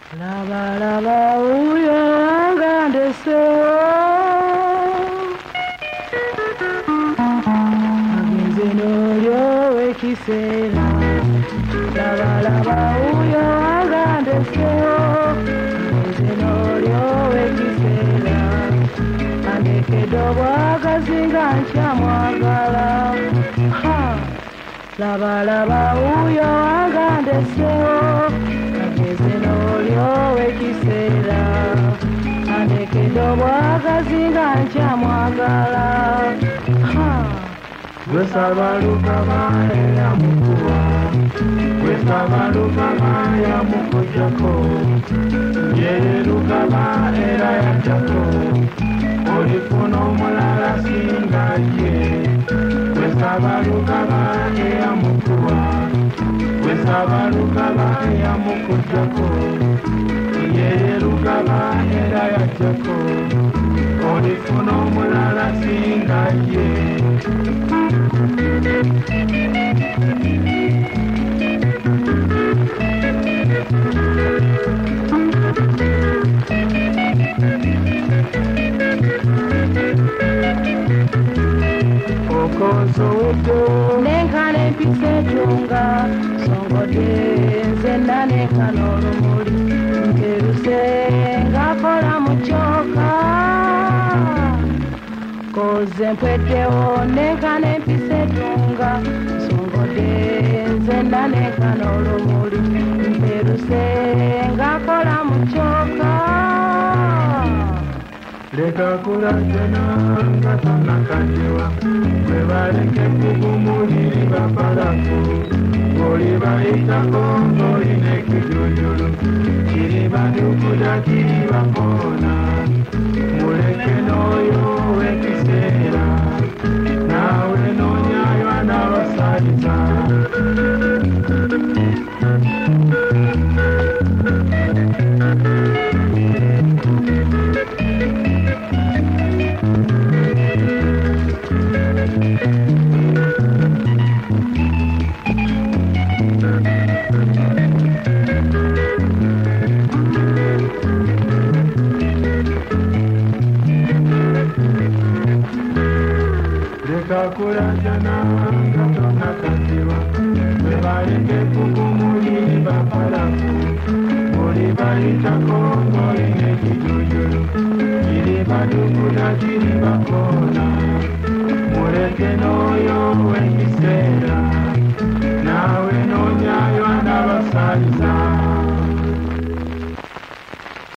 Laba laba uyo wangandesewo agenze n'olyo w'ekiseera. Laba laba uyo wangandesewo agenze n'olyo w'ekiseera. Andekedde obwagazi nga nkyamwagala. Laba laba uyo wangandesewo ageze n'olyo w'ekiseera. Andekedde obwagazi nga nkyamwagala. Gwe Ssabalukama eyamukuwa, gwe Ssabalukama yamukujjako, ye Lukama era yajjako, olifuna omulala singa ye. Gwe Ssabalukama eyamukuwa, gwe Ssabalukama yamukujjako, ye Lukama era yajjako, olifuna omulala singa ye. Nenkana empisa etunga songode nzenna nenkana olumuli nteruse ngakola mu kyoka koze mpweddewo. Nenkana empisa etunga songode nzenna nenkana olumuli nteruse ngakola mu kyoka. Leka kulajana nga tonnakanjiwa, bwe baleka embugu muliri bapalaku, oli bayitako ng'olina ekijujulu, kiri badukuda kiri bakoona. Muleke n'oyo w'ekiseera, naawe noonyaywa n'abasaliza. Kulajana nga tonnakanjiwa, bwe baleka embugu muliri bapalaku, oli bayitako ng'olina ekijujulu, kiri badukuda kiri bakoona.